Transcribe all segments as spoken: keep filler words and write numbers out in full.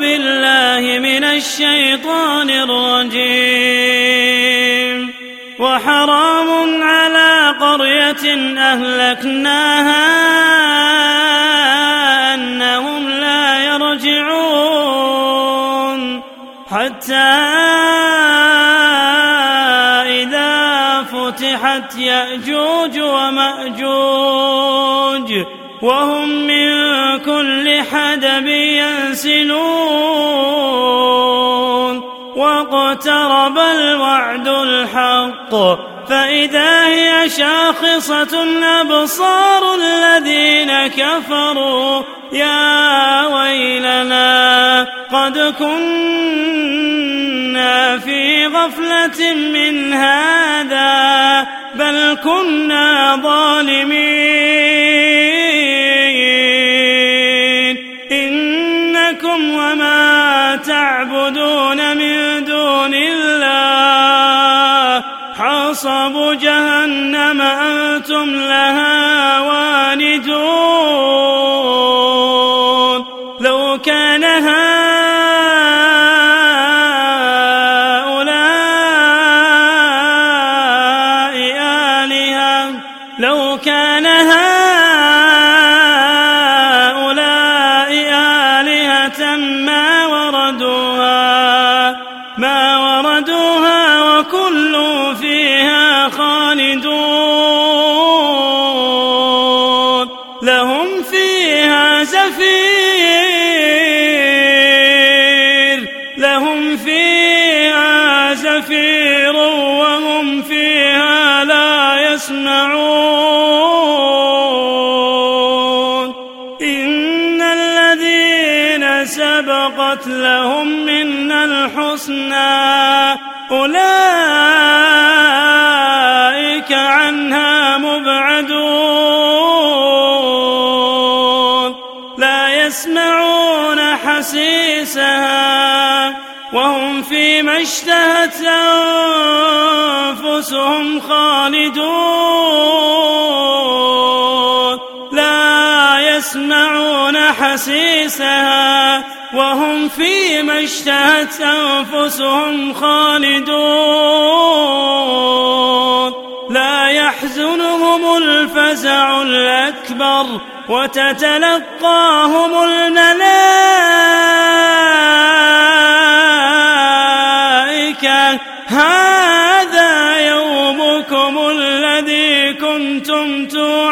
بالله من الشيطان الرجيم. وحرام على قرية أهلكناها أنهم لا يرجعون حتى إذا فتحت يأجوج ومأجوج وهم من كل حدب ينسلون واقترب الوعد الحق فإذا هي شاخصة أبصار الذين كفروا يا ويلنا قد كنا في غفلة من هذا بل كنا ظالمين. إنكم وما تعبدون من دون الله حصب جهنم أنتم لها واردون. لو كان هؤلاء آلهة لو كان هؤلاء آلهة ما وردوها ما وردوها وكل فيها خالدون. لهم فيها زفير لهم فيها زفير وهم فيها لا يسمعون. إن الذين سبقت لهم منا الحسنى أولئك عنها مبعدون. لا يسمعون حسيسها وهم فيما اشتهت أنفسهم خالدون. لا يسمعون حسيسها وهم فيما اشتهت أنفسهم خالدون. لا يحزنهم الفزع الأكبر وتتلقاهم الملائكة هذا يومكم الذي كنتم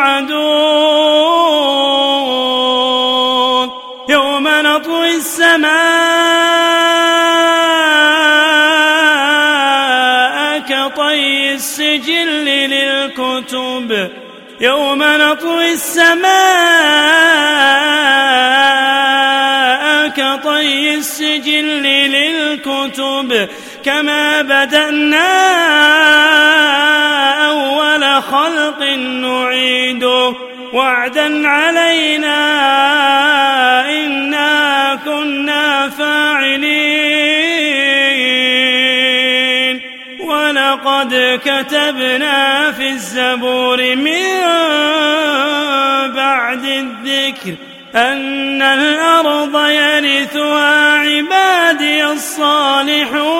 توعدون. يوم نطوي السماء كطي السجل للكتب يوم نطوي السماء كطي السجل للكتب كما بدأنا أول خلق نعيده وعدا علينا إنا كنا فاعلين. ولقد كتبنا في الزبور من بعد الذكر أن الأرض يرثها عبادي الصالحون